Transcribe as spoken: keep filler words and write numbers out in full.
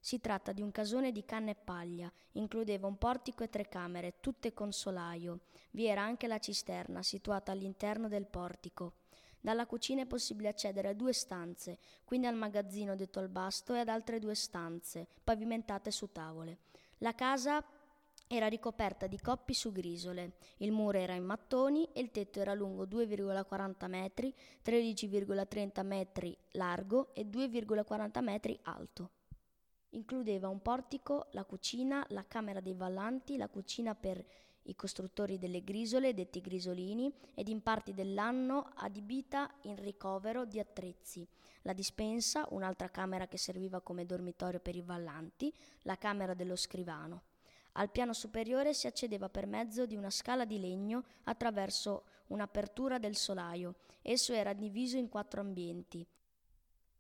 Si tratta di un casone di canna e paglia, includeva un portico e tre camere, tutte con solaio. Vi era anche la cisterna, situata all'interno del portico. Dalla cucina è possibile accedere a due stanze, quindi al magazzino detto al basto e ad altre due stanze, pavimentate su tavole. La casa era ricoperta di coppi su grisole, il muro era in mattoni e il tetto era lungo due virgola quaranta metri, tredici virgola trenta metri largo e due virgola quaranta metri alto. Includeva un portico, la cucina, la camera dei vallanti, la cucina per i costruttori delle grisole, detti grisolini, ed in parti dell'anno adibita in ricovero di attrezzi, la dispensa, un'altra camera che serviva come dormitorio per i vallanti, la camera dello scrivano. Al piano superiore si accedeva per mezzo di una scala di legno attraverso un'apertura del solaio. Esso era diviso in quattro ambienti.